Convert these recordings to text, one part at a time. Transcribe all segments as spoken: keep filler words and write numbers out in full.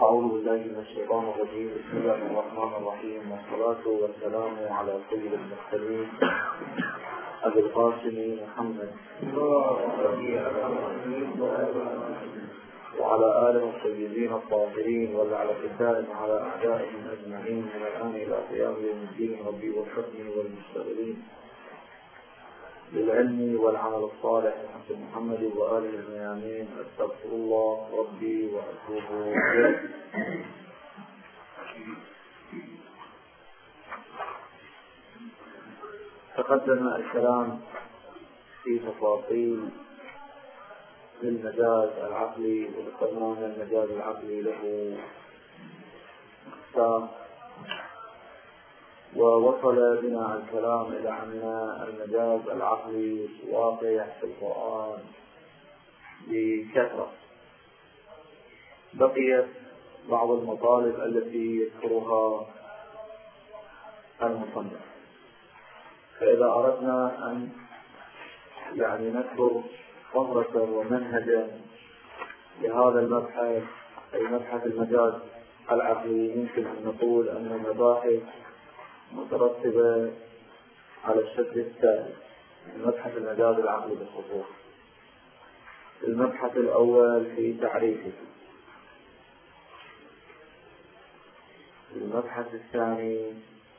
أعوذ بالله من الشيطان الرجيم. بسم الله الرحمن الرحيم، والصلاة والسلام على سيد المرسلين أبي القاسم محمد وعلى آله الطيبين الطاهرين واللعنة الدائمة على أعدائهم أجمعين من الآن إلى قيام يوم الدين. ربي وفقني والمشتغلين بالعلم والعمل الصالح بحق محمد وآله الميامين. أستغفر الله ربي وأتوب إليه. تقدم الكلام في تفاصيل للمجاز العقلي، وذكرنا أن المجاز العقلي له أقسام، ووصل بنا الكلام إلى أن المجاز العقلي واقع في القرآن بكثرة. بقيت بعض المطالب التي يذكرها المصنف، فإذا أردنا أن يعني نذكر فهرسا ومنهجا لهذا المبحث، أي مبحث المجاز العقلي، يمكن أن نقول أن المباحث مترتبة على الشكل التالي. المبحث المجاز العقلي بالخصوص: المبحث الأول في تعريفه، المبحث الثاني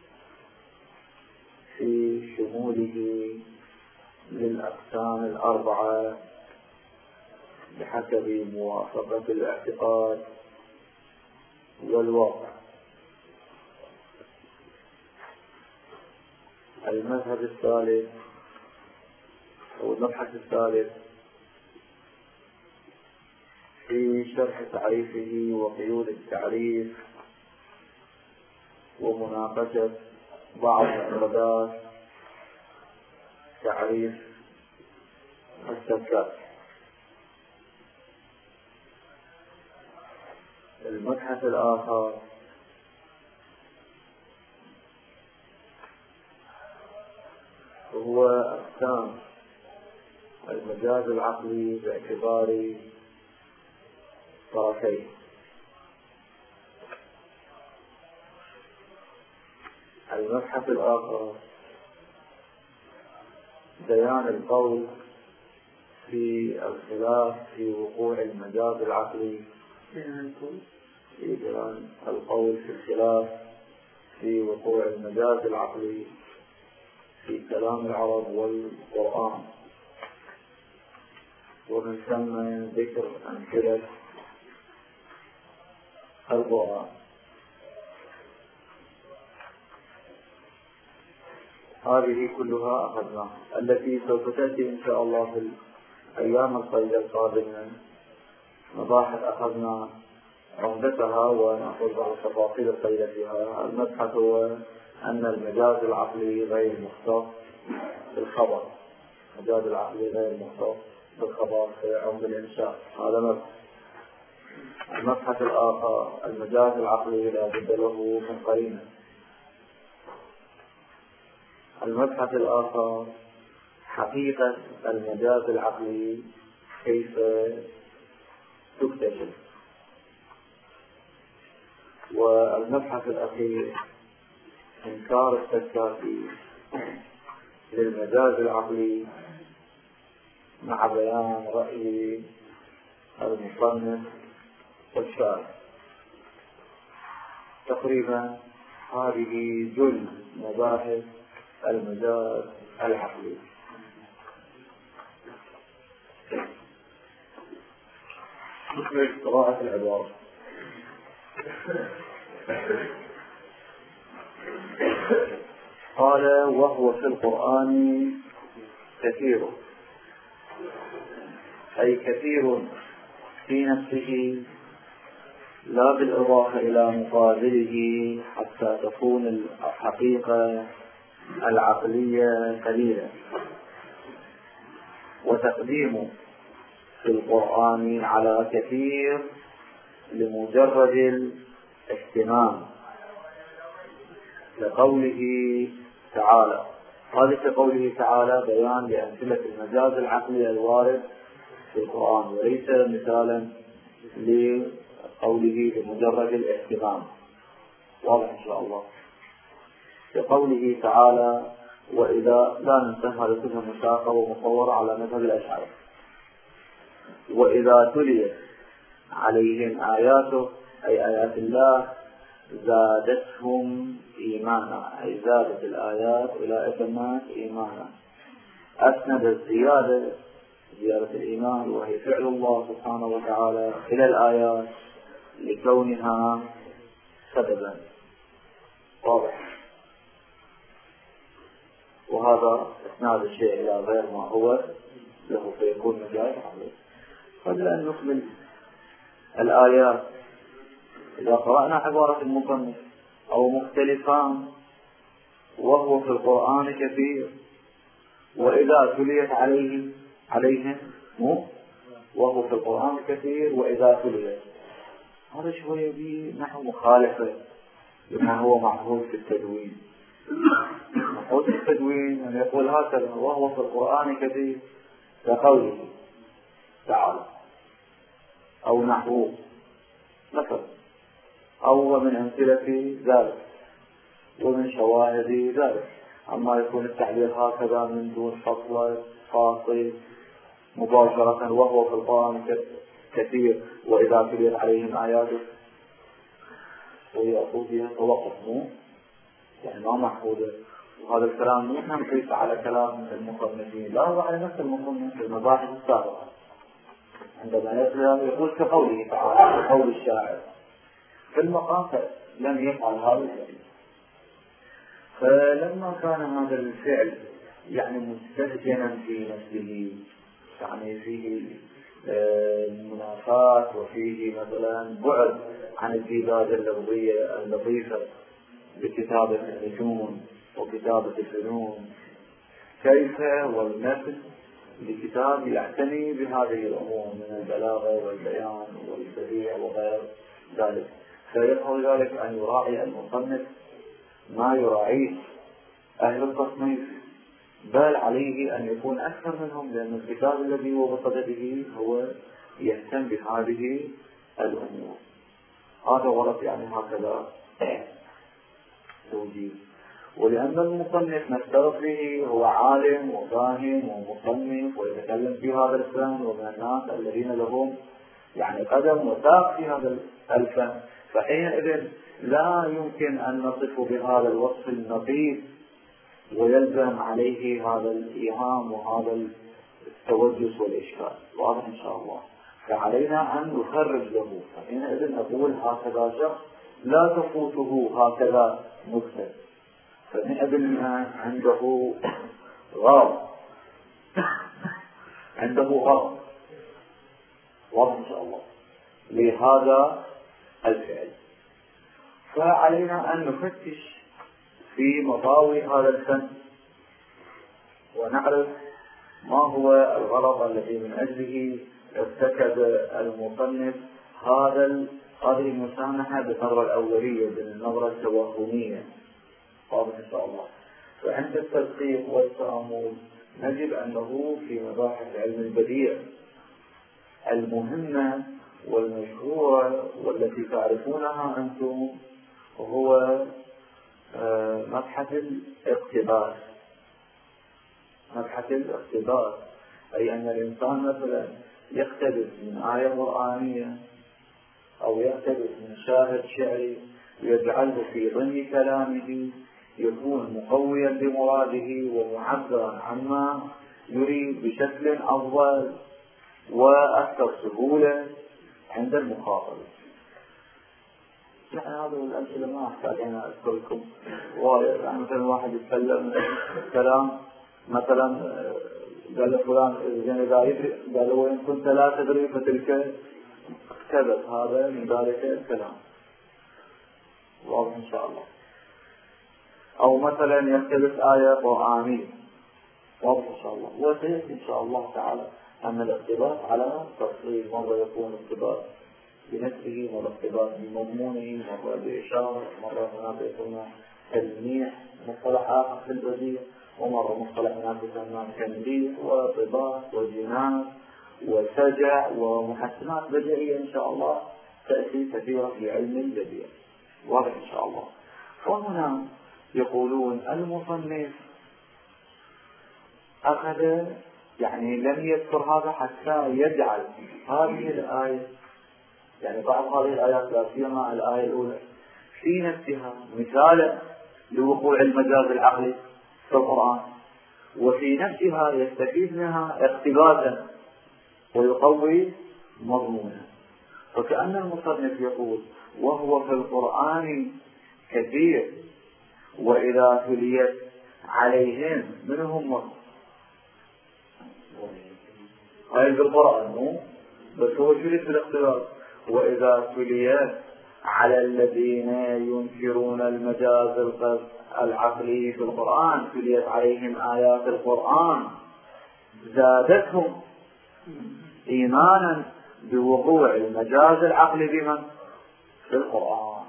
في شموله للأقسام الأربعة بحسب موافقة الاعتقاد والواقع. المذهب الثالث أو المبحث الثالث في شرح تعريفه وقيود التعريف ومناقشة بعض مفردات تعريف السكات. المبحث الآخر هو أقسام المجاز العقلي باعتبار طرفين. المبحث الآخر بيان القول في الخلاف في وقوع المجاز العقلي، في بيان القول في الخلاف في وقوع المجاز العقلي في كلام العرب والقرآن، ومن ثم ذكر أمثلة القرآن. هذه كلها أخذناها. التي سوف تأتي إن شاء الله في الأيام القليلة القادمة مباحث أخذنا عمدتها ونأخذ بعض التفاصيل القليلة فيها. المبحث هو أن المجاز العقلي غير مختص بالخبر، المجاز العقلي غير مختص بالخبر في عمد الإنشاء، هذا مبحث. المبحث الآخر المجاز العقلي لا بد له من قرينة. المبحث الآخر حقيقة المجاز العقلي كيف تكتشف. والمبحث الأخير إنكار السكاتي للمجاز العقلي مع بيان رأي المصنف والشارح. تقريبا هذه جل مباحث المجاز العقلي. مثل قراءة العبارة: قال وهو في القرآن كثير، أي كثير في نفسه لا بالإضافة إلى مقابله حتى تكون الحقيقة العقلية قليلة. وتقديم في القرآن على كثير لمجرد الاهتمام لقوله تعالى. هذا كقوله تعالى بيان لأمثلة المجاز العقلي الوارد في القرآن، وليس مثالا لقول قوله بمجرد الاهتمام. واضح إن شاء الله. بقوله تعالى وإذا لا ننسى هذا كله مشاقة ومصورة على مذهب الأشاعرة. وإذا تليت عليهم آياته أي آيات الله زادتهم إيمانا، أي زادت الآيات أولئك الناس إيمانا. أسند الزيادة زيادة الإيمان وهي فعل الله سبحانه وتعالى إلى الآيات لكونها سببا. واضح. وهذا إسناد الشيء إلى غير ما هو له فيكون مجال عليه. قبل أن نكمل الآيات، إذا قرأنا عبارة المصنف أو مختلفان وهو في القرآن كثير، وإذا تليت عليه عليهم مو وهو في القرآن كثير وإذا تليت، هذا شوية به نحو مخالفة لما هو معهود في التدوين. معهود في التدوين أن يقول هكذا وهو في القرآن كثير كقوله تعالى أو نحوه مثلا، أو من أمثلة ذلك ومن شواهد ذلك. أما يكون التعبير هكذا من دون فصل فاصل مباشرة وهو في القرآن كثير وإذا تليت عليهم آياته، ويأخذ فيها توقف مو يعني ما محفوظة. وهذا الكلام نحن نقيس على كلام المصنفين، لا هو على نفس المصنف في المباحث السابقة عندما يقول كقوله تعالى كقول الشاعر في المقام لم يفعل هذا الفعل. فلما كان هذا الفعل يعني مستهجنا في نفسه، يعني فيه منافاة وفيه مثلا بعد عن الديداج اللفظية اللطيفة بكتابة النجوم وكتابة الفنون، كيف والنفس لكتاب يعتني بهذه الأمور من البلاغة والبيان والبديع وغير ذلك. فيظهر ذلك أن يراعي المصنف ما يراعيه أهل التصنيف، بل عليه أن يكون أكثر منهم، لأن الكتاب الذي هو بصدده هو يهتم بهذه الأمور. هذا غلط يعني هكذا توجيه. ولأن المصنف نفترض به هو عالم وفاهم ومصنف ويتكلم في هذا الفن، ومن الناس الذين لهم يعني قدم وساق في هذا الفن، فحينئذ لا يمكن أن نصف بهذا الوصف النظيف ويلزم عليه هذا الإيهام وهذا التوجس والإشكال. واضح إن شاء الله. فعلينا أن نخرج له، فحينئذ نقول هكذا شخص لا تفوته هكذا مكتب، فنعلم عنده غرض عنده غرض واضح إن شاء الله لهذا الفعل. فعلينا أن نفتش في مطاوي هذا الفن ونعرف ما هو الغرض الذي من أجله ارتكب المصنف هذا هذه المسامحة بالنظرة الأولية بالنظرة التوهمية. واضح إن شاء الله. فعند التدقيق والتأمل نجد أنه في مباحث علم البديع المهمة والمشهورة والتي تعرفونها أنتم، وهو مبحث الاقتباس. مبحث الاقتباس أي أن الإنسان مثلا يقتبس من آية قرآنية أو يقتبس من شاهد شعري ويجعله في ضمن كلامه، يكون مقويا بمراده ومعبرا عما يريد بشكل أفضل وأكثر سهولة عند المخاطب. يعني هذه الأمثلة ما أحتاج أن أذكركم. يعني مثلا واحد يتكلم كلام مثلا قال فلان إذا يدري قال وإن كنت لا تدري فتلك كذب، هذا من ذلك الكلام. واضح إن شاء الله. أو مثلا يقتبس آية قرآنية. واضح إن شاء الله. وسيأتي إن شاء الله تعالى أن الاقتباس على تفصيل، مرة يكون اقتباس بنفسه، مرة اقتباس بمضمونه، مرة بإشارة، مرة هناك يكون تلميح مصطلح آخر في البديع، ومرة مصطلح هناك يسمى تمديح وطباس وجناس وسجع ومحسنات بديعية إن شاء الله تأتي كثيرة في علم البديع، واضح إن شاء الله. وهنا يقولون المصنف أخذ يعني لم يذكر هذا حتى يجعل هذه الآية، يعني بعض هذه الآيات لا سيما الآية الأولى في نفسها مثالا لوقوع المجاز العقلي في القرآن، وفي نفسها يستفيد منها اقتباسا ويقوي مضمونا. فكأن المصنف يقول وهو في القرآن كثير وإذا تليت عليهم منهم هاي بالقرآن مو بس هو جلس بالاقتباس، وإذا تليت على الذين ينكرون المجاز العقلي في القرآن تليت عليهم آيات القرآن زادتهم إيمانا بوقوع المجاز العقلي بمن؟ في القرآن.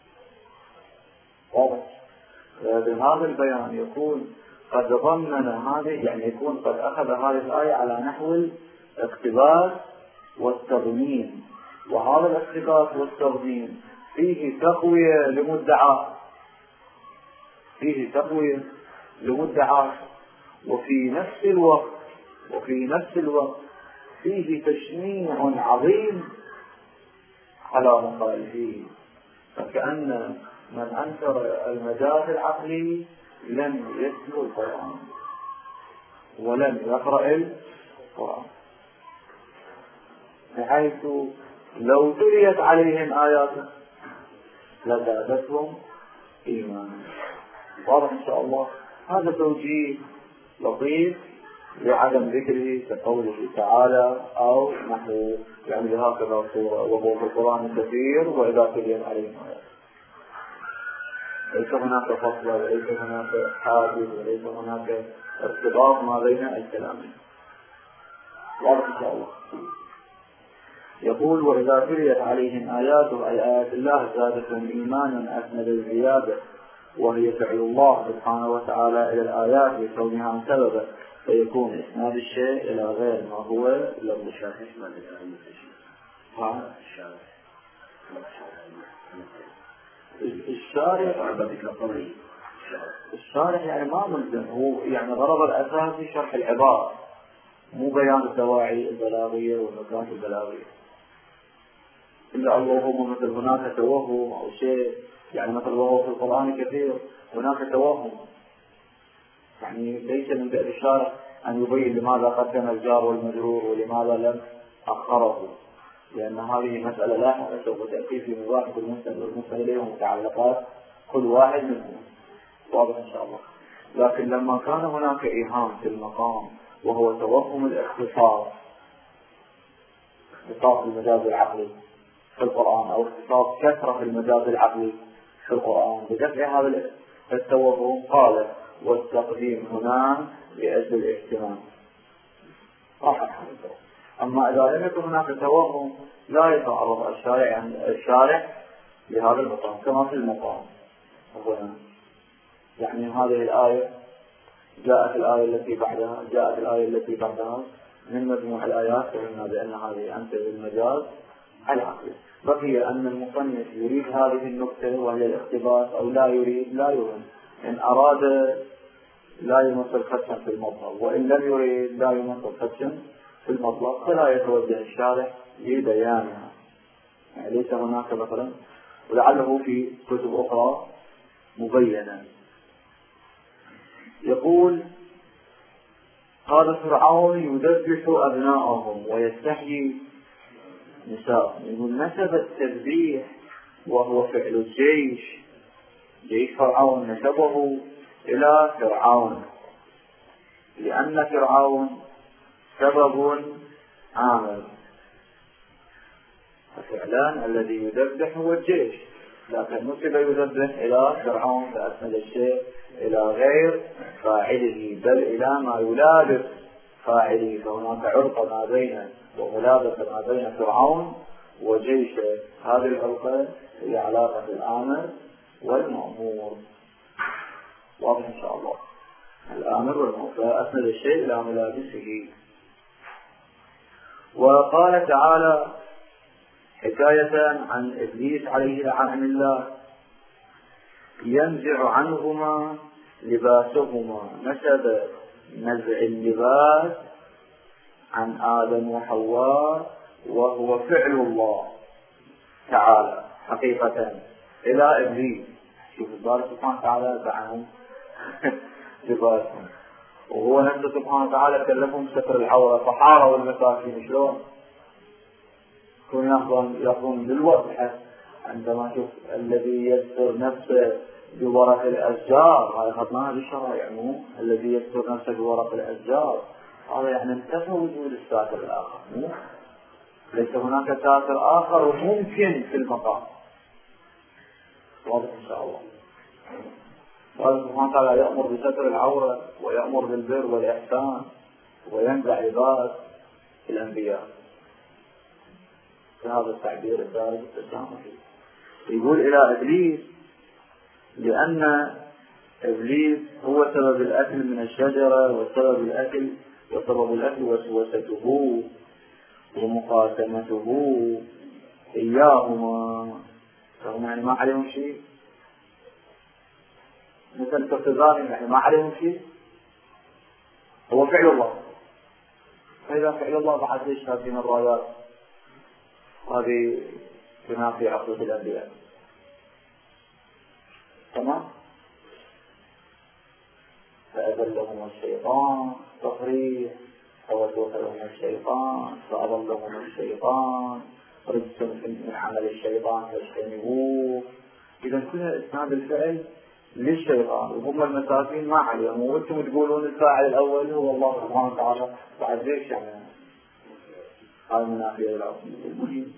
واضح؟ بهذا البيان يكون قد ضمن هذه، يعني يكون قد أخذ هذه الآية على نحو الاقتباس والتضمين، وهذا الاقتباس والتضمين فيه تقوية لمدعاه فيه تقوية لمدعاه وفي نفس الوقت وفي نفس الوقت فيه تشنيع عظيم على مخالفيه. فكأن من أنكر المجاز العقلي لم يتلو القرآن ولم يقرأ القرآن، بحيث لو تليت عليهم آياته لزادتهم إيمانا. واضح إن شاء الله. هذا توجيه لطيف لعدم ذكره كقوله تعالى أو نحو يعني هكذا صورة وهو في القرآن كثير وإذا تليت عليهم آياته. ليس هناك فصل وليس هناك حادث وليس هناك ارتباط ما بين الكلامين. واضح إن شاء الله. يقول وإذا تليت عليهم آياته أي آيات الله زادتهم إيمانا أسند الزيادة، وهي فعل الله سبحانه وتعالى إلى الآيات لكونها سببا، فيكون إسناد الشيء إلى غير ما هو لفظ الشارح. ها الشارح الشارح يعني ما ملزم، هو يعني غرض الأساسي شرح العبارة مو بيان الدواعي البلاغية والنكات البلاغية. إلا اللهم مثل هناك توهم أو شيء، يعني مثل وهو في القرآن كثير هناك توهم، يعني ليس من بئر الشارح أن يبين لماذا قدم الجار والمجرور ولماذا لم أخره، لأن هذه مسألة لاحقة سوف تأتي في مباحث المسألة والمسألة إليهم متعلقات كل واحد منهم. واضح إن شاء الله. لكن لما كان هناك إيهام في المقام وهو توهم الاختصاص اختصاص المجاز العقلي في القرآن أو اختصاص كثرة المجاز العقلي في القرآن بدفع هذا التوهم، قال والتقديم هنا لأجل الاهتمام. أما إذا لم يكن هناك توهم لا يتعرض الشارع الشارع لهذا المقام كما في المقام هنا. يعني هذه الآية جاءت الآية التي بعدها جاءت الآية التي بعدها من مجموع الآيات فهمنا بأن هذه أنت المجاز العقلي. بقي أن المصنف يريد هذه النقطة وهي الاقتباس أو لا يريد لا يهم. إن أراد لا يمثل خدشا في المطلق، وإن لم يريد لا يمثل خدشا في المطلق، فلا يتوجه الشارح لبيانها. يعني ليس هناك مثلا، ولعله في كتب أخرى مبينا. يقول قال فرعون يذبح أبناءهم ويستحيي نساءهم. يقول نسب التذبيح وهو فعل الجيش، جيش فرعون نسبه إلى فرعون، لأن فرعون سبب عامل، ففعلان الذي يذبح هو الجيش، لكن نسب يذبح إلى فرعون فأسند الشيء إلى غير فاعله بل إلى ما يلابس فاعله. فهناك عرق ما بين وملابسة ما بين فرعون وجيشه. هذه العرقة هي علاقة الآمر والمأمور. واضح إن شاء الله. الآمر والمأمور فأسند الشيء إلى ملابسه. وقال تعالى حكاية عن إبليس عليه لعنة الله ينزع عنهما لباسهما، نسب نزع اللباس عن آدم وحواء وهو فعل الله تعالى حقيقة إلى إبليس. شوف الله سبحانه وتعالى عنهم لباسهم، وهو نفسه سبحانه وتعالى كلفهم ستر العورة فحاروا المساكين. شلون يكون يأخذون يأخذون بالوضح عندما شوف الذي يستر نفسه بورق الأشجار، هذا أخذناها بالشرائع، مو الذي يستر نفسه بورق الأشجار، هذا يعني انتفى وجود الساتر الآخر، مو ليس هناك ساتر آخر ممكن في المقام. واضح إن شاء الله. الله سبحانه وتعالى يأمر بستر العورة ويأمر بالبر والإحسان وينزع لباس الأنبياء، هذا التعبير الدارج التسامحي. يقول إلى إبليس لأن إبليس هو سبب الأكل من الشجرة، وسبب الأكل وسبب الأكل وسوسته ومقاسمته إياهما، فهم يعني ما عليهم شيء، مثل تقتضانهم يعني ما عليهم شيء، هو فعل الله. فإذا فعل الله بعد ليش هذه الرايات هذه تنافي عقيدة الأنبياء؟ تمام. فأذلهم الشيطان تصريح، فوسوس لهم الشيطان فأضلهم الشيطان رجس من عمل الشيطان فاجتنبوه. إذا كل إسناد الفعل للشيطان وهم المساكين ما عليهم، وانتم تقولون الفاعل الأول هو الله سبحانه وتعالى، بعد ليش يعني هذا منافي المهم.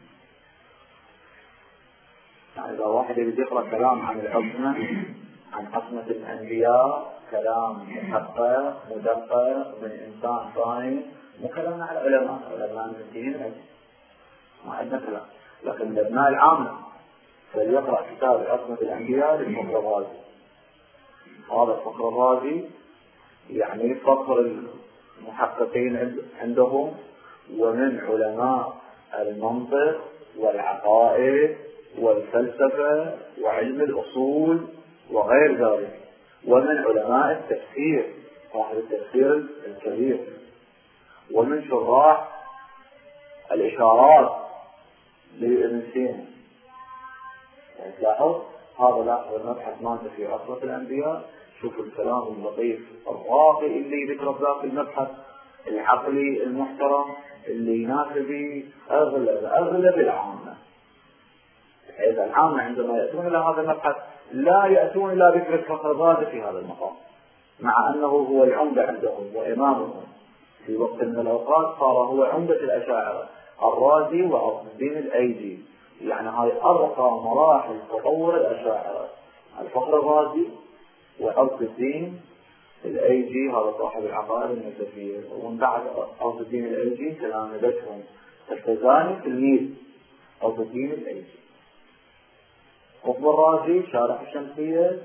يعني إذا واحد يريد يقرأ كلام عن العصمة، عن عصمة الأنبياء، كلام محقق مدقق من إنسان فاهم، مو كلامنا على العلماء، العلماء المسيحيين ما عندنا كلام، لكن الأبناء العامة فليقرأ كتاب عصمة الأنبياء للفخر الرازي. هذا الفخر الرازي يعني فخر المحققين عندهم ومن علماء المنطق والعقائد والفلسفة وعلم الأصول وغير ذلك، ومن علماء التفسير صاحب التفسير الكبير، ومن شراح الإشارات لابن سينا. يعني تلاحظ هذا لاحظ المبحث ماذا في عصمة الأنبياء، شوفوا الكلام اللطيف الراقي اللي ذكر ذاك المبحث العقلي المحترم اللي يناسب أغلب أغلب العامة. حيث العامة عندما يأتون إلى هذا المبحث لا يأتون إلى ذكر الفخر الرازي في هذا المقام، مع أنه هو العمدة عندهم وإمامهم في وقت من الأوقات، صار هو عمدة الأشاعرة الرازي وعصم الدين الأيدي. يعني هاي أرقى مراحل تطور الأشاعرة، الفخر الرازي وعصم الدين الأيدي، هذا صاحب العقائد النسفية. ومن بعد عصم الدين الأيدي تلامذتهم التزاني تلميذ عصم الدين الأيدي. قطب الرازي شارح الشمسية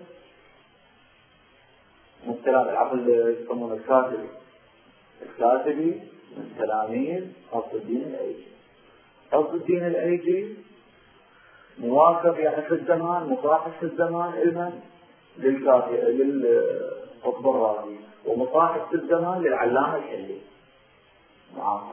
من تلاميذ العقل يسمونه الكاتبي، الكاتبي من تلاميذ عصم الدين الأيدي. عصم الدين الأيدي موافق يعني في الزمان، مصاحب في الزمان علما للكاتب للقطب الرازي، ومصاحب في الزمان للعلامة الحلي معاصر.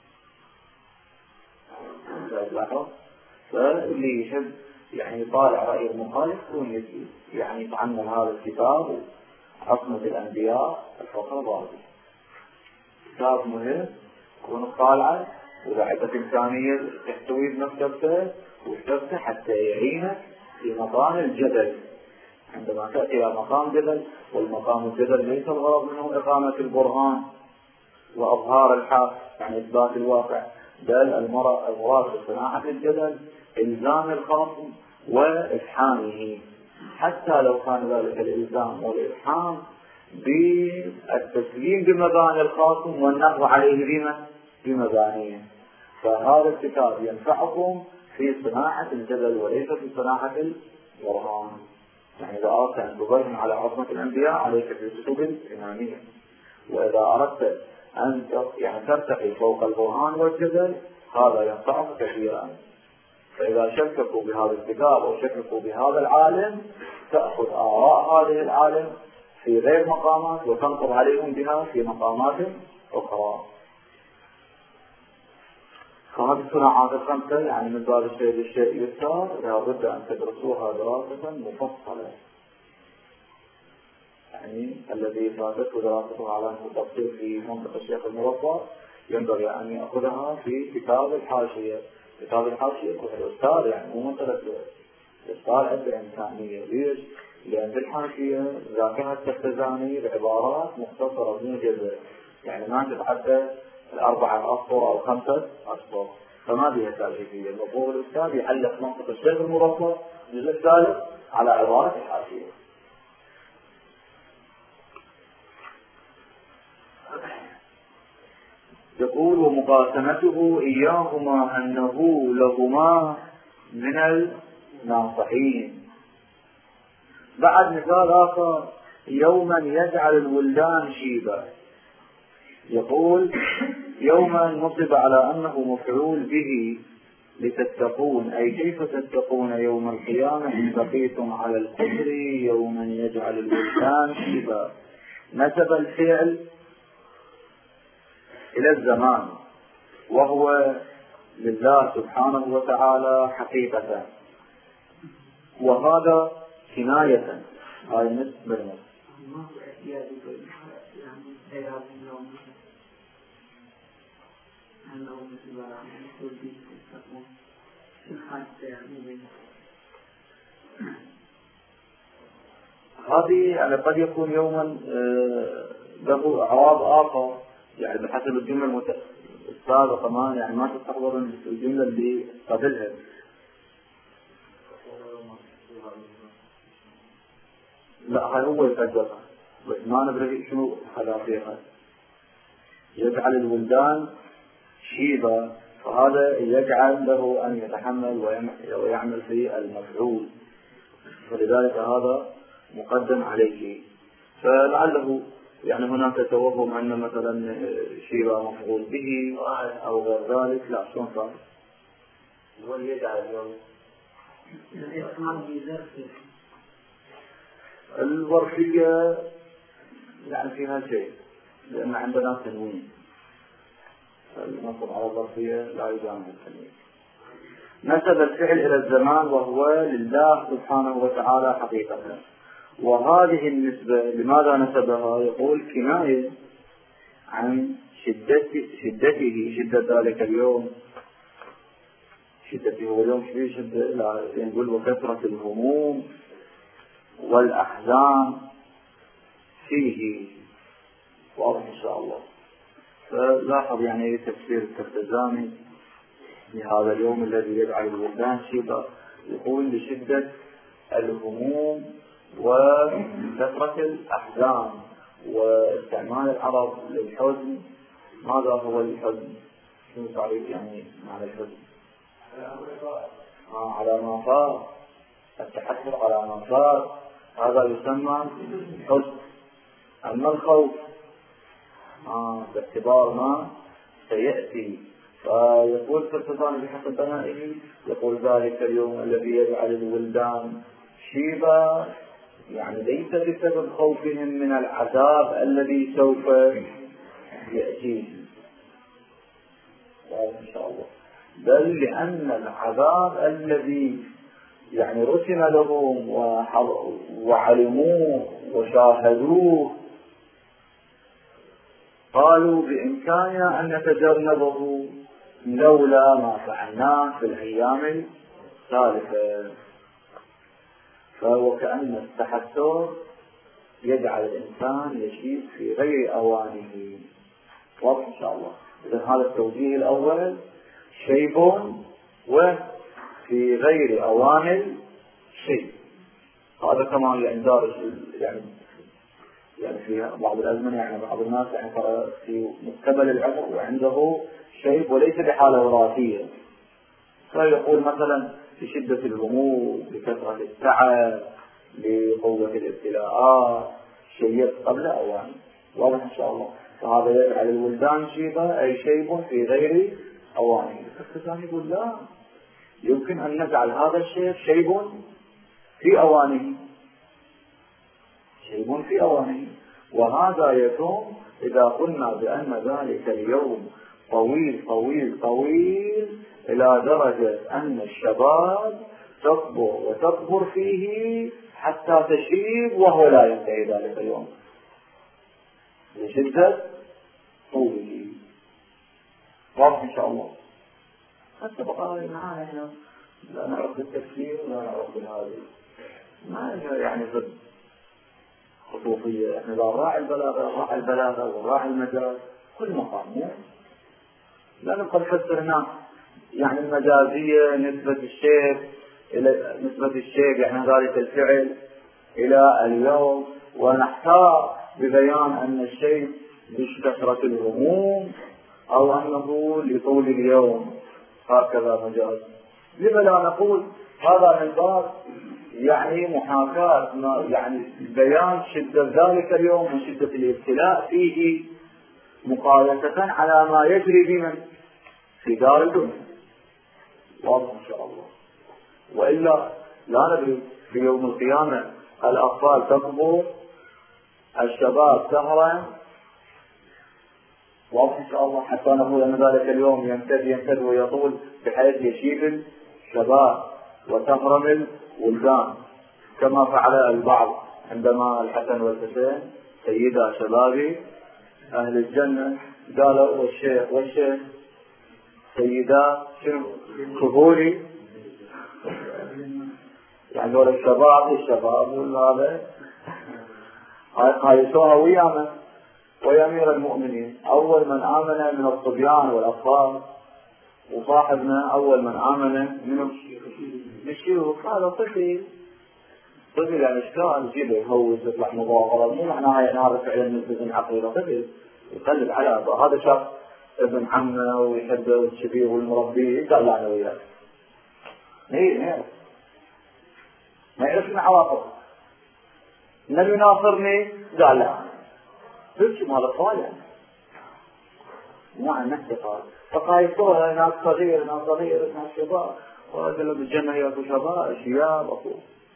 فاللي يحب يعني يطالع رأي المخالف يكون يعني يتعمل هذا الكتاب عصمة الأنبياء الفخر الرازي، كتاب مهم يكون طالعة وإذا عندك إمكانية تحتوي بنفسه وتفتح حتى يعينك في مقام الجدل. عندما تأتي إلى مقام جدل، والمقام الجدل ليس الغرض منه إقامة البرهان وأظهار الحق يعني إثبات الواقع، بل المراد بصناعة الجدل إلزام الخصم وإفحامه، حتى لو كان ذلك الإلزام والإفحام بالتسليم بمباني الخصم والنقض عليه بما بمبانيه. فهذا الكتاب ينفعكم في صناعة الجدل وليس في صناعة البرهان. يعني إذا أردت أن تبرهن على عصمة الأنبياء عليك في الكتب الإمامية، وإذا أردت أن يعني ترتقي فوق البرهان والجدل هذا ينفعك كثيرا. فإذا شككوا بهذا الكتاب أو شككوا بهذا العالم تأخذ آراء هذه العالم في غير مقامات وتنقض عليهم بها في مقامات أخرى. فهذه الصناعات الخمسة يعني من باب الشيء للشيء يسار لابد أن تدرسوها دراسة مفصلة، يعني الذي فاتته دراسته على التفصيل في منطقة الشيخ الموفق ينبغي أن يأخذها في كتاب الحاشية. كتاب الحاشية يكون الأستاذ يعني مو مثلا الأستاذ عنده إمكانية. ليش؟ لأن بالحاشية ذاكرها التفتزاني بعبارات مختصرة موجزة يعني ما تتعدى الأربعة أسطر أو خمسة أسطر، فما بها تأليفية. المفروض الأستاذ يعلق منطقة الشيخ الموفق الجزء الثالث على عبارات الحاشية. يقول ومقاسمته إياهما أنه لهما من الناصحين. بعد مثال آخر يوما يجعل الولدان شيبا، يقول يوما نصب على أنه مفعول به لتتقون، أي كيف تتقون يوم القيامة إن بقيتم على الكفر يوما يجعل الولدان شيبا. نسب الفعل إلى الزمان وهو لله سبحانه وتعالى حقيقة، وهذا كناية هاي النسبة لنا. هذه يعني قد يكون يوما له أعراب آخر يعني بحسب الجملة السابقة ما يعني ما تستحضر الجملة اللي قبلها. لا هاي هو يفجرها بس ما ندري شنو خلافيها. يجعل الولدان شيبا فهذا يجعل له أن يتحمل ويعمل في المفعول، ولذلك هذا مقدم عليه. فلعله يعني هناك توهم أن مثلا شيبا مفعول به أو غير ذلك. لا شلون صار؟ هو اللي يجعل اليوم الظرفية يعني فيها شيء لأن عندنا تنوين، فالنصب على الظرفية لا يجامع التنوين. نسب الفعل إلى الزمان وهو لله سبحانه وتعالى حقيقة. وهذه النسبة لماذا نسبها؟ يقول كناية عن شدته شدته شدة ذلك اليوم. شدته هو اليوم شبيه شدة يقول وكثرة الهموم والأحزان فيه. واضح إن شاء الله. فلاحظ يعني تفسير التفتزاني لهذا اليوم الذي يجعل الولدان شيبا، يقول لشدة الهموم وكثرة الأحزان واستعمال العرب للحزن. ماذا هو الحزن؟ شنو تعريف يعني معنى الحزن؟ آه على ما فات، التحسر على ما فات، هذا يسمى حزن. أما الخوف آه باعتبار ما سيأتي. فيقول التفتزاني بحسب بنائه يقول ذلك اليوم الذي يجعل الولدان شيبا يعني ليس بسبب خوفهم من العذاب الذي سوف يأتيهم إن شاء الله، بل لأن العذاب الذي يعني رسم لهم وعلموه وشاهدوه قالوا بإمكاننا أن نتجنبه لولا ما فعلناه في الأيام السالفة. فهو كأن التحسر يجعل الإنسان يشيب في غير أوانه. واضح إن شاء الله. إذن هذا التوجيه الأول شيب وفي غير أوان شيء. هذا كمان يندرج يعني يعني في بعض الأزمنة يعني بعض الناس يعني في مقتبل العمر وعنده شيب وليس بحالة وراثية، فيقول مثلا بشدة الهموم بكثرة التعب بقوة الابتلاءات شيء قبل أوان. واضح إن شاء الله. فهذا يجعل الولدان شيبا أي شيب في غير أوانه. الثاني يقول لا يمكن أن نجعل هذا الشيء شيء في أوانه، شيء في أوانه. وهذا يكون إذا قلنا بأن ذلك اليوم طويل طويل طويل إلى درجة أن الشباب تكبر وتكبر فيه حتى تشيب وهو لا ينتهي ذلك اليوم لشدة طوله. واضح إن شاء الله. حتى بقى معانا إحنا لا نعرف بالتفسير ولا نعرف بالهذه، ما يعني ضد خصوصية. إحنا لا راعي البلاغة راعي البلاغة وراعي المجاز كل مقام، لا نبقى نفسر هنا يعني المجازية نسبة الشيء إلى نسبة الشيء يعني ذلك الفعل إلى اليوم، ونحتاج ببيان أن الشيء بكثرة الهموم أو أنه لطول اليوم هكذا مجاز. لما لا نقول هذا من باب يعني محاكاة يعني بيان شدة ذلك اليوم وشدة الابتلاء فيه مقايسة على ما يجري بمن في دار الدنيا. واضح إن شاء الله. وإلا لا ندري في يوم القيامة الأطفال تكبر الشباب سهرا. واضح إن شاء الله. حتى نقول أن ذلك اليوم يمتد يمتد ويطول بحيث يشيب الشباب وتهرم الولدان كما فعل البعض عندما الحسن والحسين سيدا شباب أهل الجنة قالوا والشيخ والشيخ سيدا كهولي، يعني دول الشباب الشباب وهذا قايسوها ويانا ويا أمير المؤمنين. أول من آمن من الصبيان والأطفال وصاحبنا أول من آمن من الشيوخ هذا طفل طفل يعني اشكال جيبه يهوز يطلع مضاغرة، مو معناها يعني هذا فعلا نسبة عقيدة. طفل يقلب على هذا شخص ابن عمه ويحبه والشبيه والمربي يقال عنه وياه. ايه ما يعرف ما يعرف من عواقب. من يناصرني قال لا بس مال الطالع مو عن نفسه قال. فقايسوها ناس صغير ناس صغير ناس شباب وقالوا بالجنة ياكو شباب شياب أخو.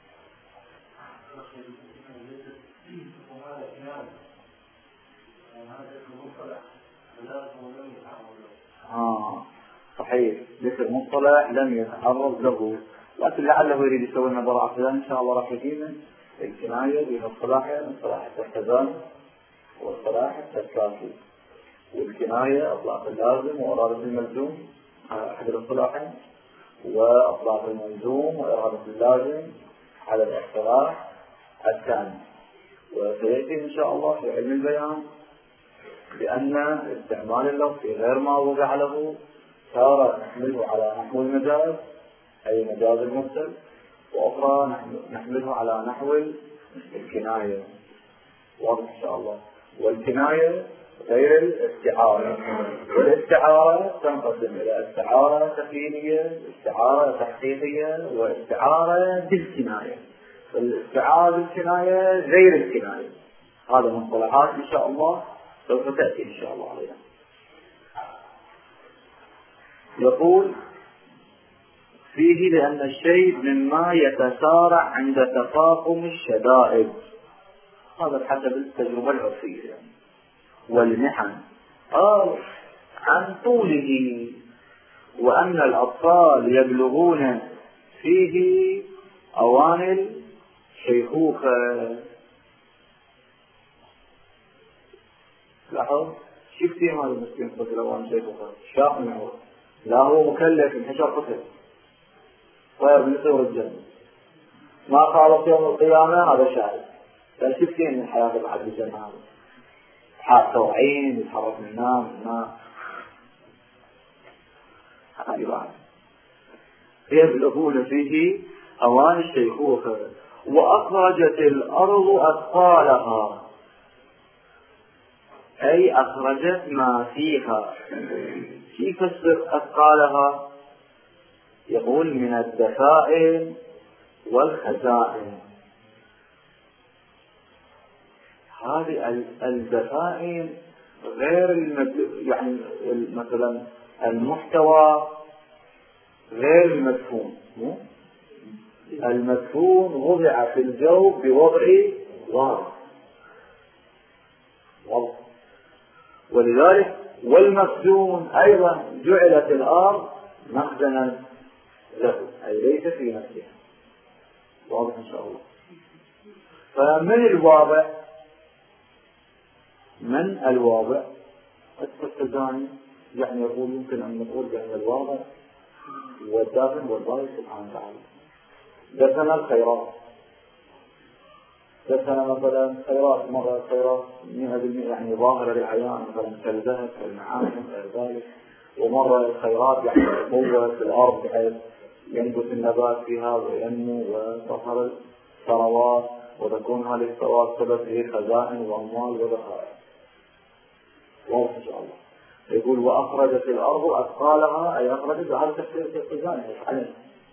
آه صحيح ذكر مصطلح لم يتعرض له، لكن لعله يريد يسوي لنا براءة فلان إن شاء الله راح يجينا الكناية بين الصلاحين الصلاح التحتزان والصلاح التكافي. والكناية أطلاق اللازم وإرادة الملزوم أحد الصلاحين، وأطلاق الملزوم وإرادة اللازم على الاصطلاح الثاني. وسيأتي إن شاء الله في علم البيان بأن استعمال اللفظ في غير ما وضع له تارة نحمله على نحو المجاز أي مجاز المرسل، وأخرى نحمله على نحو الكناية. واضح إن شاء الله. والكناية غير الاستعارة، والاستعارة تنقسم إلى استعارة تقييدية استعارة تحقيقية واستعارة بالكناية. الاستعارة بالكناية غير الكناية هذا مصطلحات إن شاء الله سوف تأتي إن شاء الله عليها. يقول فيه لأن الشيء مما يتسارع عند تفاقم الشدائد، هذا بحسب التجربة العرفية يعني. والمحن أو عن طوله، وأن الأطفال يبلغون فيه أوان الشيخوخة. لاحظ شفتي هذا المسكين طفل أوان الشيخوخة شاق معه، لا هو مكلف انحشر طفل غير من صور الجنة ما قالت يوم القيامة هذا شاهد. لا شفتي من حياة بعد الجنة هذا حاسة وعين يتحرك من نام ما هذه بعد يبلغون فيه أوان الشيخوخة. وأخرجت الأرض أثقالها أي أخرجت ما فيها. كيف أثقالها؟ يقول من الدفائن والخزائن. هذه الدفائن غير المد... يعني مثلا المحتوى غير المدفون. المدفون وضع في الجو بوضع واضح، ولذلك والمخزون أيضا جعلت الأرض مخزنا له، أي ليس في نفسها. واضح إن شاء الله. فمن الواضع من الواضع التزامي، يعني يقول يمكن أن نقول بأن الواضع والدافن والباري سبحانه وتعالى. دفن الخيرات، دفن مثلا خيرات، مرة خيرات مئة بالمئة يعني ظاهرة للعيان، مثلا كالذهب كالمعادن كذلك، ومرة الخيرات يعني قوة في الأرض بحيث ينبت النبات فيها وينمو وتظهر الثروات، وتكون هذه الثروات سبب في خزائن وأموال وذخائر. واضح إن شاء الله. يقول وأخرجت الأرض أثقالها، أي أخرجت هذا تفسير التزامي عليه.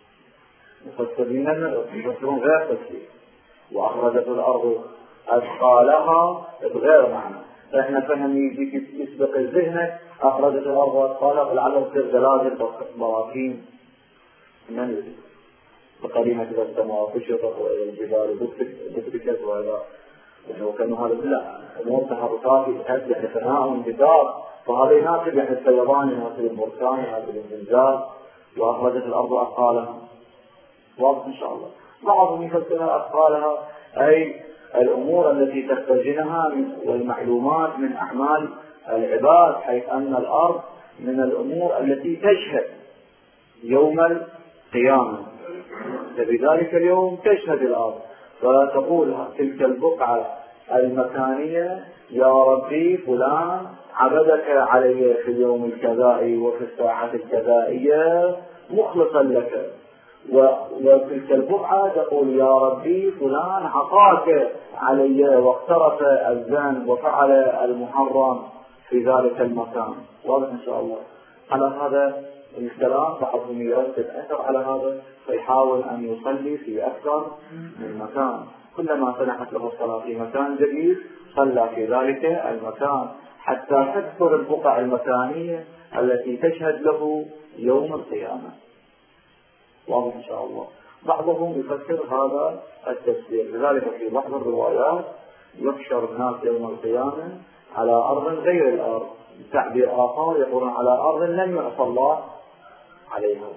مفسرين يفسرون غير تفسير. وأخرجت الأرض أثقالها بغير معنى. إحنا فهم يجيك يسبق الذهن أخرجت الأرض أثقالها بالعلم تصير زلازل براكين من يجيك بقريمة السماء فشطت والجبال دكتكت وهذا يعني وكانوا هذا لا أمور تحركات يحد يعني فناء وانبثار، فهذا يناسب يعني السيران يناسب البركان يناسب الزلزال. وأخرجت الأرض أثقالها. واضح إن شاء الله. بعضهم يفسرها أثقالها أي الأمور التي تختزنها والمعلومات من أعمال العباد، حيث أن الأرض من الأمور التي تشهد يوم القيامة، فبذلك اليوم تشهد الأرض فتقول تلك البقعة المكانية يا ربي فلان عبدك علي في اليوم الكذائي وفي الساعة الكذائية مخلصا لك، وتلك البقعة تقول يا ربي فلان عصاك علي واقترف الذنب وفعل المحرم في ذلك المكان. واضح إن شاء الله. على هذا الكلام بعضهم يرتب أثر على هذا فيحاول أن يصلي في أكثر من مكان، كلما سنحت له الصلاة في مكان جديد صلى في ذلك المكان حتى تكثر البقع المكانية التي تشهد له يوم القيامة. واضح إن شاء الله. بعضهم يفسر هذا التفسير، لذلك في بعض الروايات يحشر الناس يوم القيامة على أرض غير الأرض، تعبير آخر يقولون على أرض لم يعصى الله عليها.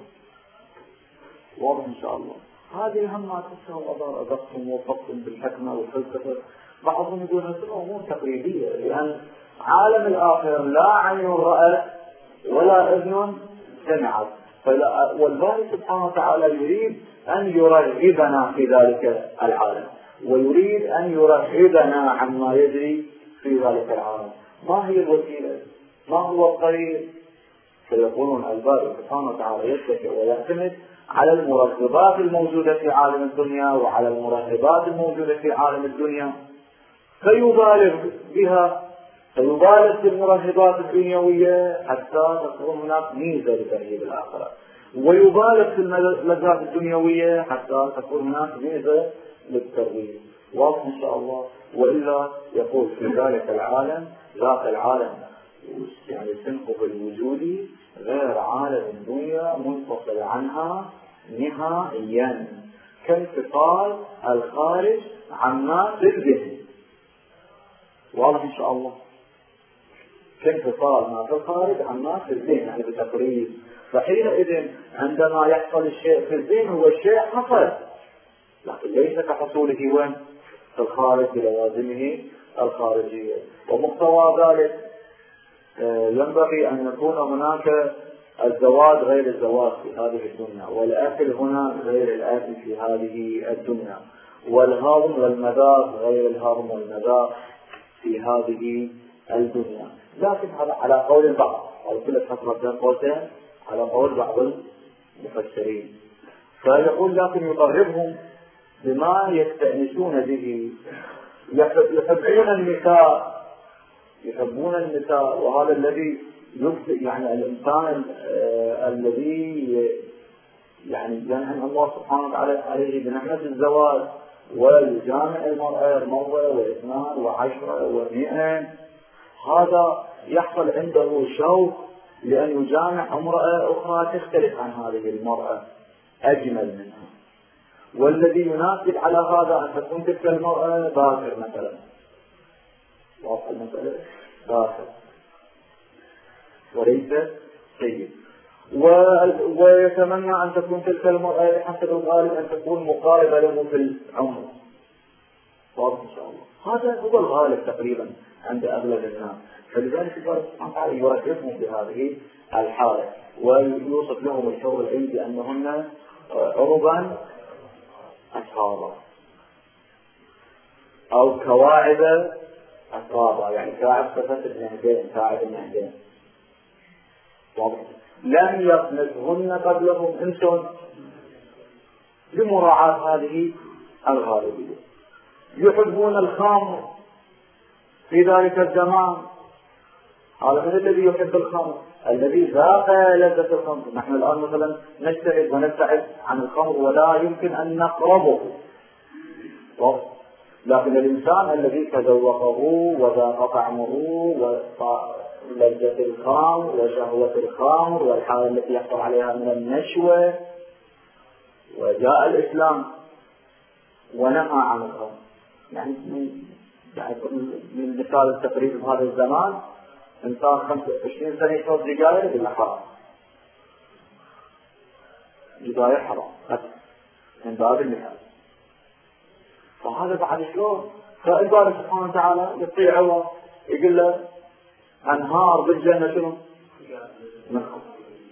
واضح إن شاء الله. هذه هم ما تسهل الله أدقكم ووفقكم بالحكمة والفلسفة. بعضهم يقول هذه أمور تقريبية، لأن عالم الآخر لا عين رأت ولا أذن سمعت، والباري سبحانه وتعالى يريد أن يرغبنا في ذلك العالم، ويريد أن يرغبنا عما يجري في ذلك العالم. ما هي الوسيلة؟ ما هو الطريق؟ فيقولون الباري سبحانه وتعالى يتكئ ويعتمد على المرغبات الموجودة في عالم الدنيا وعلى المرغبات الموجودة في عالم الدنيا فيبالغ بها، فيبالغ في المرغبات الدنيوية حتى تكون هناك ميزة لترهيب الآخرة، ويبالغ في اللذات الدنيوية حتى تكون هناك ميزة للترهيب. واضح إن شاء الله. وإلا يقول في ذلك العالم ذاك العالم يعني السنق الوجودي غير عالم الدنيا منفصل عنها نهائيا كانفصال الخارج عما في الذهن. واضح إن شاء الله. كانفصال ما في الخارج عما في الذهن يعني بتقريب. فحينئذ عندما يحصل الشيء في الذهن هو الشيء حصل، لكن ليس كحصوله وين في الخارج بلوازمه الخارجية. ومقتضى ذلك ينبغي أن يكون هناك الزواج غير الزواج في هذه الدنيا، والأكل هنا غير الأكل في هذه الدنيا، والهضم والمذاق غير الهضم والمذاق في هذه الدنيا. لكن على قول بعض أو كل حسب قولتين على قول بعض المفسرين، فيقول لكن يقربهم بما يستأنسون به. يحبون النساء يحبون النساء وهذا الذي يبدأ يعني الإنسان آه الذي يعني ينعم الله سبحانه وتعالى عليه بنعمة الزواج والجامع المرأة مرة واثنان وعشرة ومئة، هذا يحصل عنده شوق لأن يجامع امرأة أخرى تختلف عن هذه المرأة أجمل منها، والذي يناسب على هذا أن تكون تلك المرأة باكر مثلا، واضح المسألة، باكر وليس سيد. ويتمنى أن تكون تلك المرأة حسب الغالب أن تكون مقاربة له في العمر، واضح إن شاء الله. هذا هو الغالب تقريبا عند أغلب الناس، فلذلك الله سبحانه وتعالى يرغبهم بهذه الحالة ويوصف لهم الحور العين بأنهن عربا أترابا أو كواعب أترابا، يعني كاعب صفة النهدين، كاعب النهدين، واضح. لم يطمثهن قبلهم انس، لمراعاة هذه الغالبية. يحبون الخمر في ذلك الزمان، هذا من الذي يحب الخمر، الذي ذاق لذة الخمر. نحن الآن مثلا نجتهد ونبتعد عن الخمر ولا يمكن أن نقربه، لكن الإنسان الذي تذوقه وذاق طعمه ولذة الخمر وشهوة الخمر والحالة التي يحصل عليها من النشوة، وجاء الإسلام ونهى عن الخمر. يعني يعني من مثال التقريب في هذا الزمان، إنسان خمسة وعشرين سنة يشرب سجاير بالله حرام، سجاير حرام من باب المثال. فهذا بعد شلون؟ فالباري سبحانه وتعالى يطيع الله يقول له أنهار بالجنة شنو؟ من خمر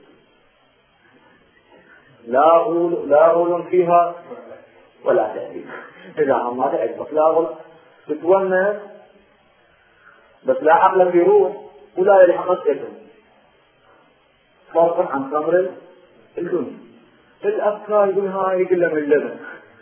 لا غول لا غول فيها ولا تأثير. إذا هم هذا عجبك لا غول تتونس بس لا عقل في روح ولا يلحقك إثم، فرقا عن خمر الدنيا. الأفكار يقول هاي يقول له من اللبن،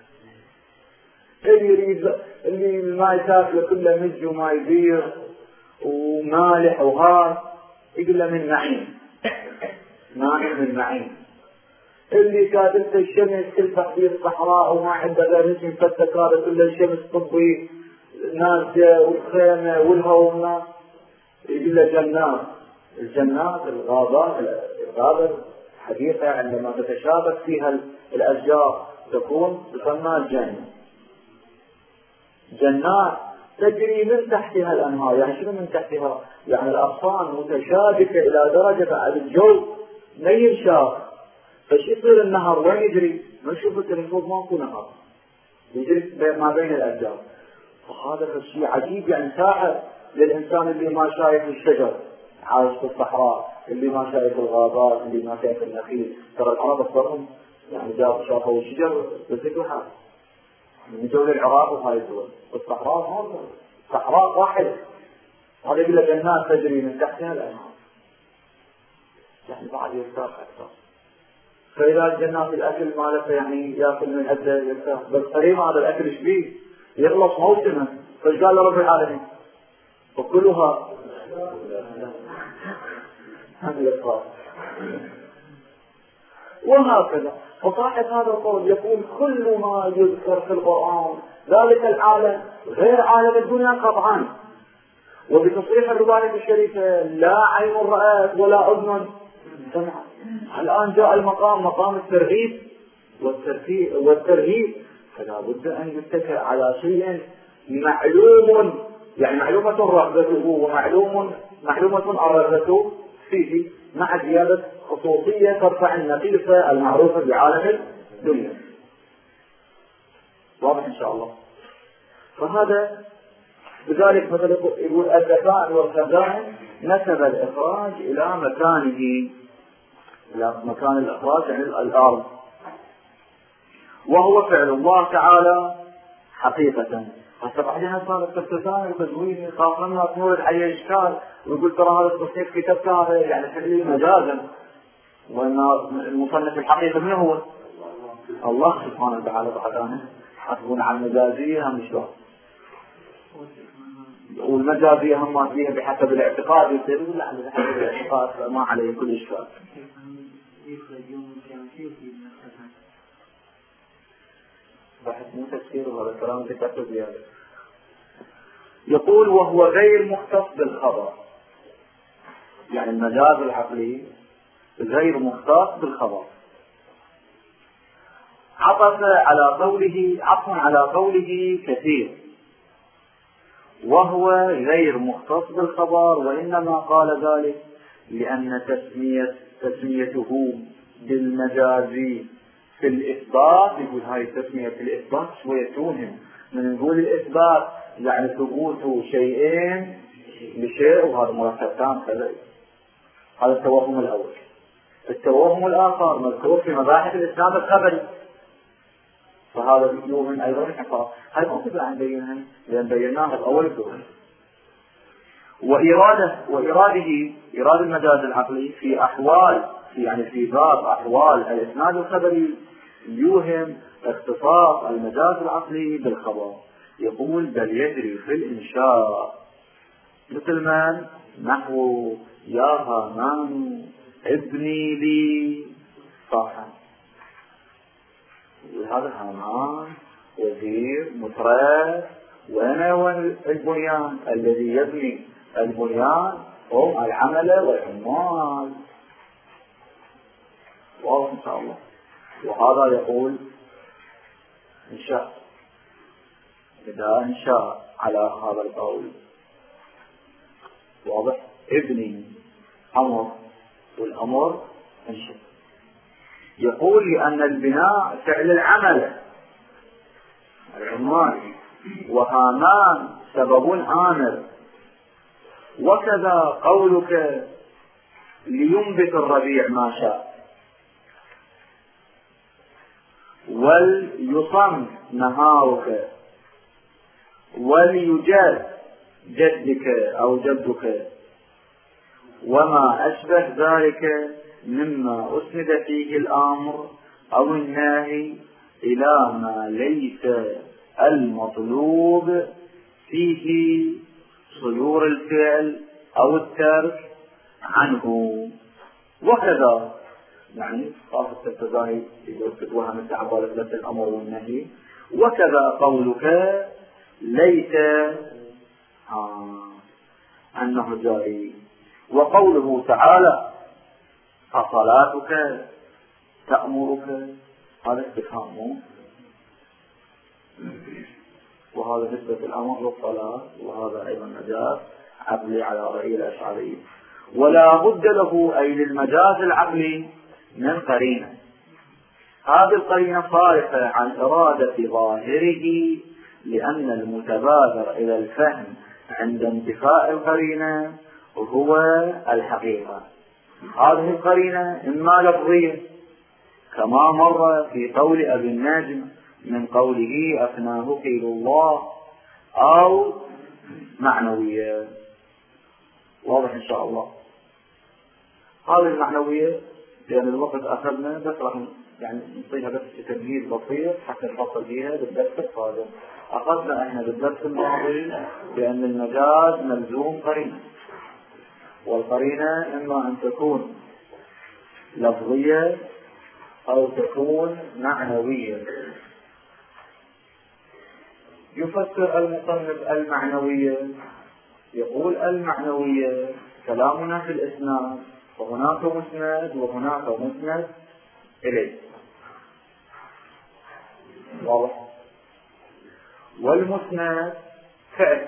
اللي يريد اللي ما يتاكله كله مج وما يبير ومالح وهار يقول له من نعيم، نعيم من نعيم. اللي كاتبت الشمس تلفح في الصحراء وما عنده غير اسم فتك، هذا كله الشمس طبي نازله والخيمه والهومه، يقول له جنات. الجنات الغابات، الغابه حديقه عندما تتشابك فيها الاشجار تكون تسمى الجنه. جنات تجري من تحتها الانهار، يعني شنو من تحتها؟ يعني الاغصان متشابكه الى درجه بعد الجو ما ينشاف، فش يصير النهر وين يجري؟ ما نشوف التلفون ماكو نهر يجري ما بين الاشجار. فهذا الشيء عجيب، يعني ساحر للانسان اللي ما شايف الشجر عايش في الصحراء، اللي ما شايف الغابات، اللي ما شايف النخيل. ترى العرب اصبرهم يعني جاءوا شافوا الشجر بذكرها من دول العراق وهاي الدول، الصحراء هذا صحراء واحد، هذا يقول لك الناس تجري من تحتها الانهار، يعني بعد يرتاح اكثر. فإذا الجنات الأكل مالته يعني يأكل من عدة يرتاح، بس قريب هذا الأكل إيش بيه؟ يخلص موسمه. فقال رب العالمين وكلها هذا الإخراج. وهكذا فصاحب هذا القول يقول كل ما يذكر في القرآن ذلك العالم غير عالم الدنيا قطعا. وبتصريح الرواية الشريفة لا عين رأت ولا أذن سمعت. الآن جاء المقام مقام الترغيب والترهيب، فلا بد أن يتكئ على شيء معلوم، يعني معلومة رغبته ومعلوم معلومة الرغبة فيه، مع زيادة خصوصية ترفع النقيصة المعروفة بعالم الدنيا. واضح إن شاء الله. فهذا بذلك مثلا يقول الذكاء والخزائن نسب الإخراج إلى مكانه، إلى مكان الإخراج يعني الأرض، وهو فعل الله تعالى حقيقة. هسه بعدين صار التفسير وتزويد خاصنا تمر عليه إشكال ويقول ترى هذا التصنيف كتبت هذا يعني تحليل مجازا، وأن المصنف الحقيقي من هو؟ الله سبحانه وتعالى. بعدين حسبون على المجازية هم شلون، والمجازية هم فيها بحسب الاعتقاد يصير ولا على بحسب الاعتقاد ما عليه كل إشكال. بحث مو تفسير وهذا الكلام ذكرته زيادة. يقول وهو غير مختص بالخبر، يعني المجاز العقلي غير مختص بالخبر. عطف على قوله عطف على قوله كثير، وهو غير مختص بالخبر، وإنما قال ذلك لأن تسمية تسميته بالمجاز في الإثبات، يقول هاي التسمية في الإثبات شوية توهم، من نقول الإثبات يعني ثبوت شيئين لشيء وهذا مركب تام كذا. هذا التوهم الأول. التوهم الآخر مذكور في مباحث الإسلام الخبري، فهذا يوهم أيضا الحفاظ. هاي موجودة عن بينها لأن بيناها الأول الدول. وإرادة وإراده إرادة المجاز العقلي في أحوال في يعني في باب أحوال الإسناد الخبري يوهم اختصاص المجاز العقلي بالخبر. يقول بل يجري في الإنشاء مثل من نحو يا هامان ابني لي صاحا. هذا هامان وزير مترف، وأنا والبنيان الذي يبني البنيان هم العمل والعمال. واضح إن شاء الله. وهذا يقول إنشاء، إذا إنشاء على هذا القول واضح. ابني أمر والأمر إنشاء. يقول لأن البناء فعل العمل العمال، وهامان سبب آمر. وكذا قولك لينبت الربيع ما شاء، وليصم نهارك، وليجاد جدك أو جدك، وما أشبه ذلك مما أسند فيه الأمر أو النهي إلى ما ليس المطلوب فيه صدور الفعل أو الترك عنه. وكذا يعني خاصة التزاهي يقول تتوهم التعبالة لبس الأمر والنهي. وكذا قولك ليس آه أنه جاري. وقوله تعالى أصلاتك تأمرك، هذا استفهام، وهذا نسبة الأمر للصلاة، وهذا أيضا مجاز عقلي على رأي الأشعري. ولا بد له أي للمجاز العقلي من قرينة. هذه القرينة صارفة عن إرادة ظاهره، لأن المتبادر إلى الفهم عند انتفاء القرينة هو الحقيقة. هذه القرينة إما لفظية كما مر في قول أبي النجم من قوله أفناه قيل الله، أو معنوية. واضح إن شاء الله. هذه المعنوية لأن الوقت أخذنا، بس راح يعني نعطيها بس تمهيد بسيط حتى نفصل فيها بالدرس القادم. أخذنا إحنا بالدرس الماضي بأن المجاز ملزوم قرينة، والقرينة إما أن تكون لفظية أو تكون معنوية. يفسر المصنف المعنوية، يقول المعنوية كلامنا في الإسناد، وهناك مسند وهناك مسند إليه. واضح. والمسند فعل،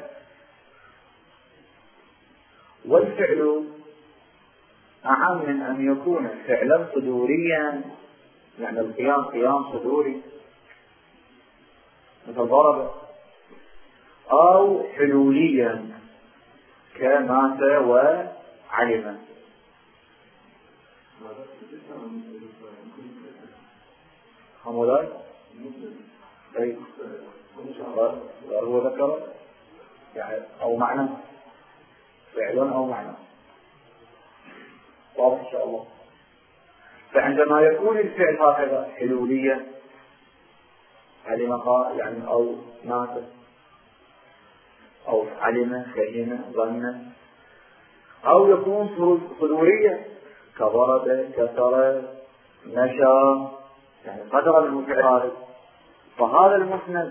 والفعل أعم من أن يكون فعلا صدوريا، يعني القيام قيام صدوري مثل ضرب، أو حلوليا كمات وعلم. حمولات أي هو ذكر يعني أو معنى فعل أو معنى. واضح إن شاء الله. فعندما يكون الفعل هكذا حلوليا علم يعني أو مات أو علم فهم ظن، أو يكون صدوريا كضرب كسر نشا يعني قدر المفعل، فهذا المسند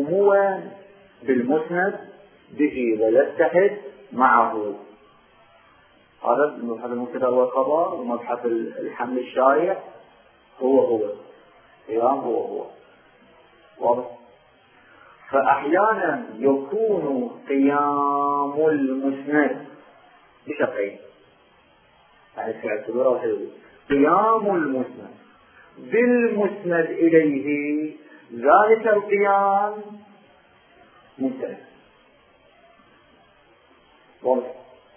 يقوم بالمسند به ويتحد معه. هذا مبحث المبتدأ والخبر، ومبحث الحمل الشائع هو هو قيام هو هو واضح. فأحيانا يكون قيام المسند بشقين، يعني في اعتباره وحده قيام المسند بالمسند إليه ذلك القيام ممتنع واضح.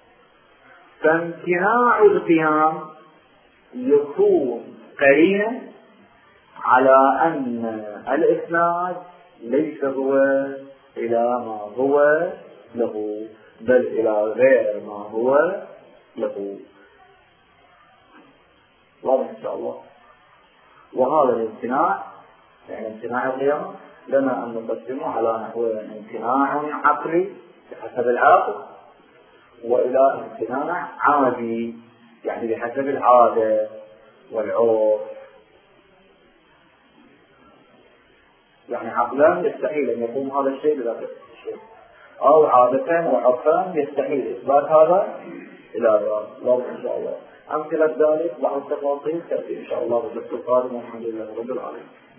فامتناع القيام يكون قرينة على أن الإسناد ليس هو إلى ما هو له، بل إلى غير ما هو له واضح إن شاء الله. وهذا الامتناع يعني امتناع القيام لنا أن نقسمه على نحو امتناع عقلي بحسب العقل، وإلى امتناع عادي يعني بحسب العادة والعرف. يعني عقلا يستحيل أن يقوم هذا الشيء بذلك الشيء، أو عادة وعرفا يستحيل إثبات هذا إلى ذلك إن شاء الله. أمثلة ذلك بعض التفاصيل تأتي إن شاء الله بالدرس القادم، والحمد لله رب العالمين.